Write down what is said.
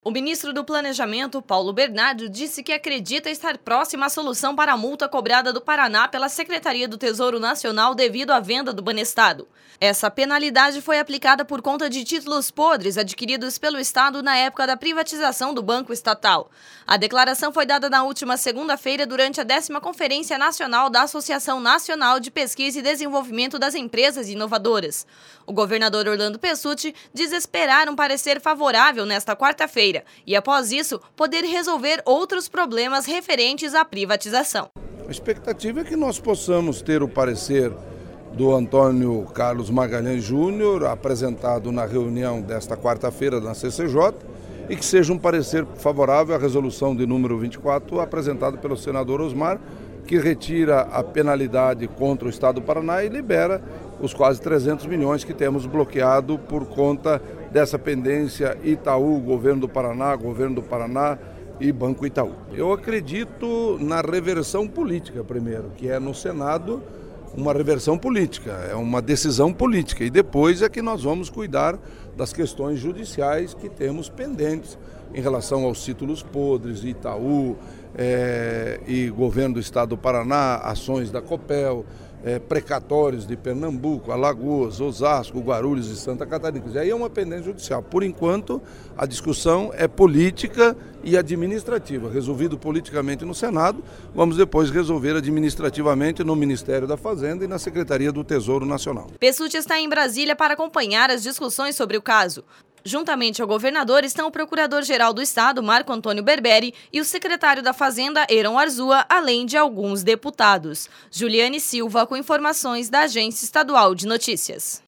O ministro do Planejamento, Paulo Bernardo, disse que acredita estar próxima à solução para a multa cobrada do Paraná pela Secretaria do Tesouro Nacional devido à venda do Banestado. Essa penalidade foi aplicada por conta de títulos podres adquiridos pelo Estado na época da privatização do Banco Estatal. A declaração foi dada na última segunda-feira durante a 10ª Conferência Nacional da Associação Nacional de Pesquisa e Desenvolvimento das Empresas Inovadoras. O governador Orlando Pessutti diz esperar um parecer favorável nesta quarta-feira e, após isso, poder resolver outros problemas referentes à privatização. A expectativa é que nós possamos ter o parecer do Antônio Carlos Magalhães Júnior, apresentado na reunião desta quarta-feira na CCJ, e que seja um parecer favorável à resolução de número 24, apresentada pelo senador Osmar, que retira a penalidade contra o Estado do Paraná e libera os quase 300 milhões que temos bloqueado por conta dessa pendência Itaú, Governo do Paraná e Banco Itaú. Eu acredito na reversão política primeiro, que é no Senado uma reversão política, é uma decisão política, e depois é que nós vamos cuidar das questões judiciais que temos pendentes em relação aos títulos podres, Itaú e Governo do Estado do Paraná, ações da Copel, precatórios de Pernambuco, Alagoas, Osasco, Guarulhos e Santa Catarina. E aí é uma pendência judicial. Por enquanto, a discussão é política e administrativa. Resolvido politicamente no Senado, vamos depois resolver administrativamente no Ministério da Fazenda e na Secretaria do Tesouro Nacional. Pessutti está em Brasília para acompanhar as discussões sobre o caso. Juntamente ao governador estão o Procurador-Geral do Estado, Marco Antônio Berberi, e o secretário da Fazenda, Heron Arzua, além de alguns deputados. Juliane Silva, com informações da Agência Estadual de Notícias.